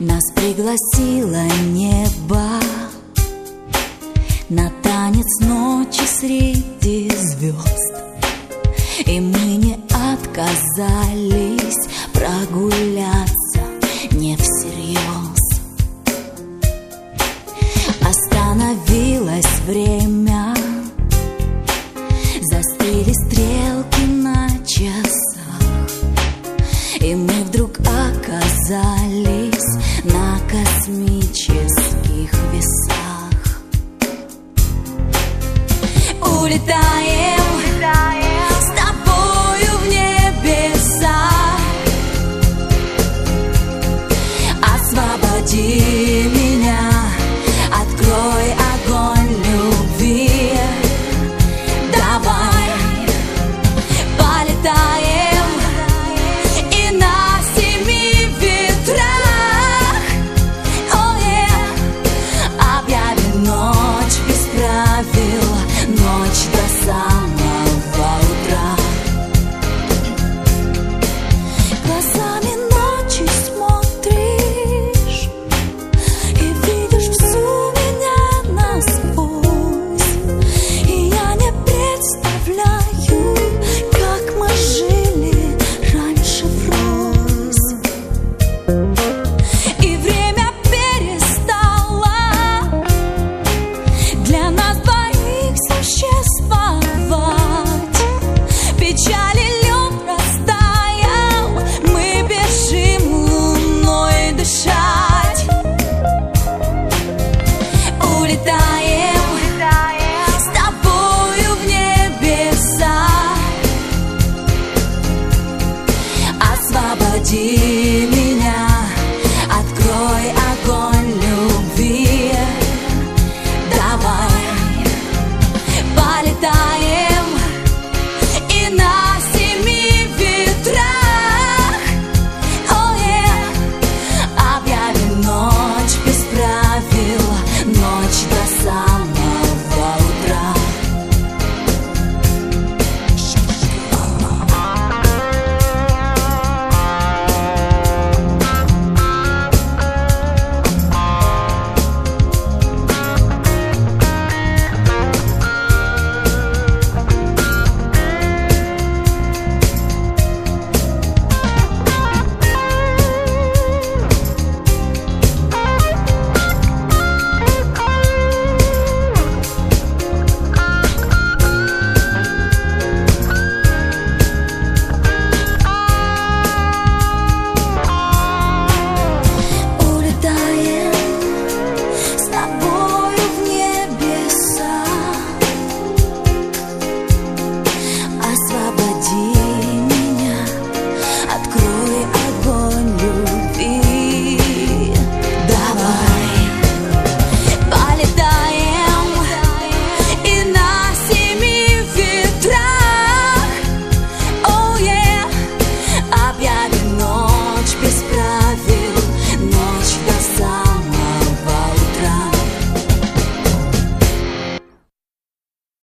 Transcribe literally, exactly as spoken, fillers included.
Нас пригласило небо на танец ночи среди звезд, и мы не отказались прогуляться не всерьез. Остановилось время, застыли стрелки на часах, и мы вдруг оказались на космических весах. Улетаем, улетаем с тобою в небеса. Освободи меня, открой огонь любви. Давай полетаем и на семи ветрах, oh yeah, объявим ночь без правил, ночь.